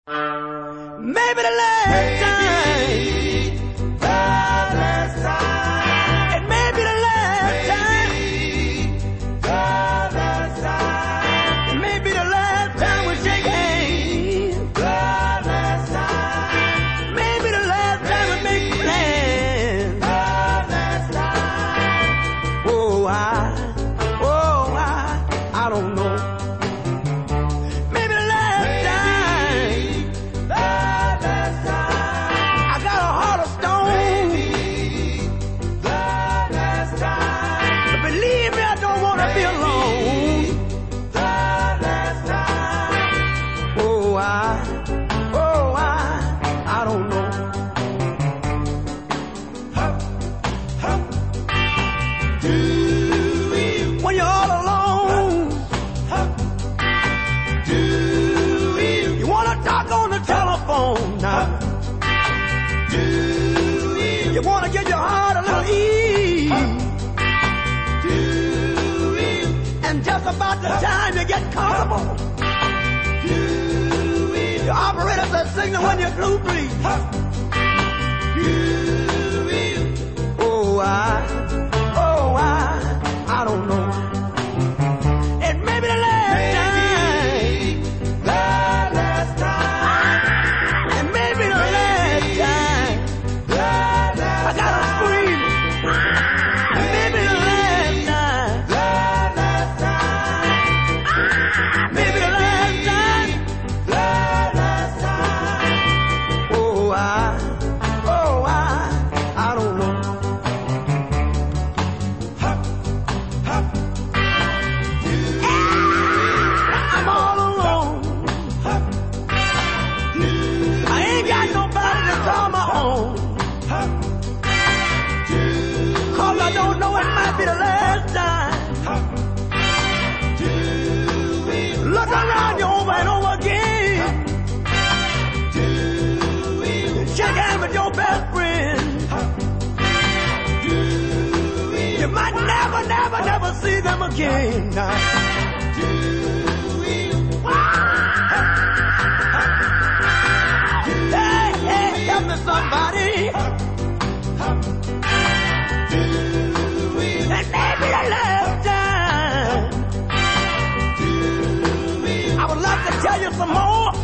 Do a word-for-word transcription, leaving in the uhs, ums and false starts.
Maybe the last time. The last time. It may be the last time. The last time. It may be the last time we shake hands. The last time. Maybe the last time we make plans. The last time. Oh, I, oh, I, I don't know. When you're all alone, do you wanna talk on the telephone now? Do you wanna give your heart a little ease? Do and just about the time you get comfortable, the operator says signal when you're blue breeze. Oh, I, oh, I, I don't know. It may be the last time. The last time. It may be the last time. The last time. I gotta scream. It may be the last time. The last time. Maybe the last time. The last time. Oh, I, oh, I, I don't know. I'm all alone. I ain't got nobody to call my own. Cause I don't know, it might be the last time. Look around you over and over again. Shake hands with your best friend. You might never, never, never see them again. Hey, hey, help me somebody. It may be the last time. I would like to tell you some more.